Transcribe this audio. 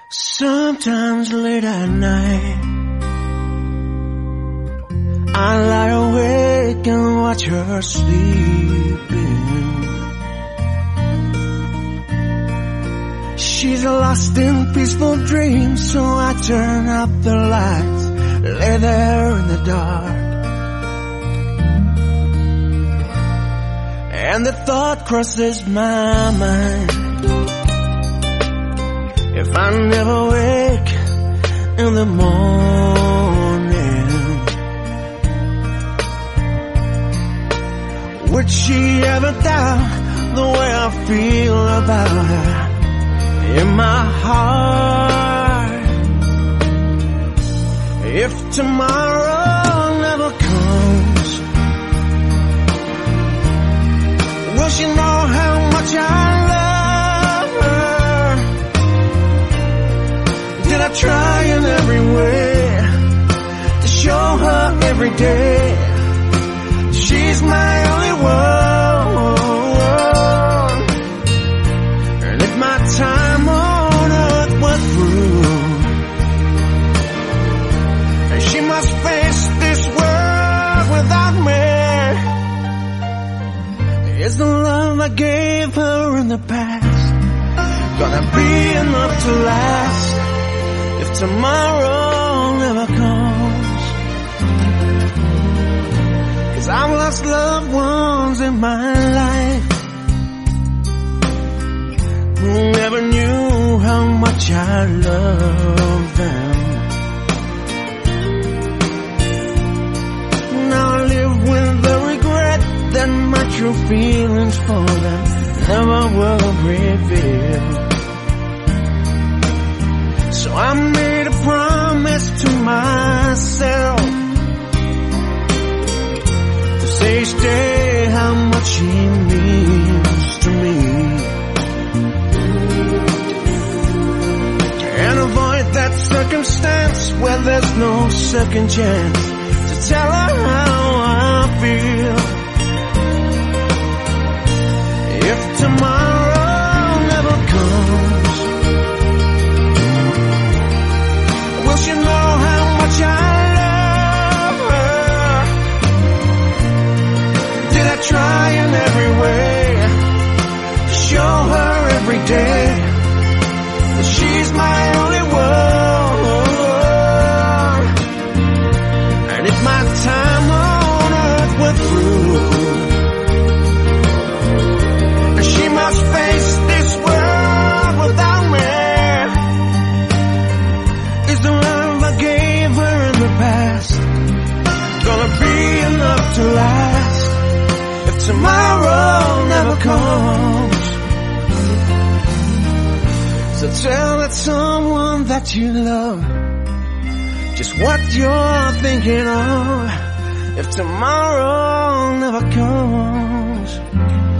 Sometimes late at night, I lie awake and watch her sleeping. She's lost in peaceful dreams, so I turn up the lights, lay there in the dark. And the thought crosses my mind, if I never wake in the morning, would she ever doubt the way I feel about her in my heart? If tomorrow never comes, will she know how much I love her? Did I try in every way to show her every day she's my only one? And if my time on earth was through, and she must face this world without me, is the love I gave her in the past gonna be enough to last if tomorrow never comes? 'Cause I've lost loved ones in my life who never knew how much I loved them. Now I live with the regret that my true feelings for them never were revealed. So I made a promise to myself to say each day how much she means to me, and avoid that circumstance where there's no second chance to tell her how I feel. If tomorrow never comes, will she know how much I love her? Did I try in every way to show her every day that she's my only one? And if my time on earth were through, she must face this world without me, is the love I gave her in the past gonna be enough to last if tomorrow never comes? So tell that someone that you love just what you're thinking of if tomorrow never comes.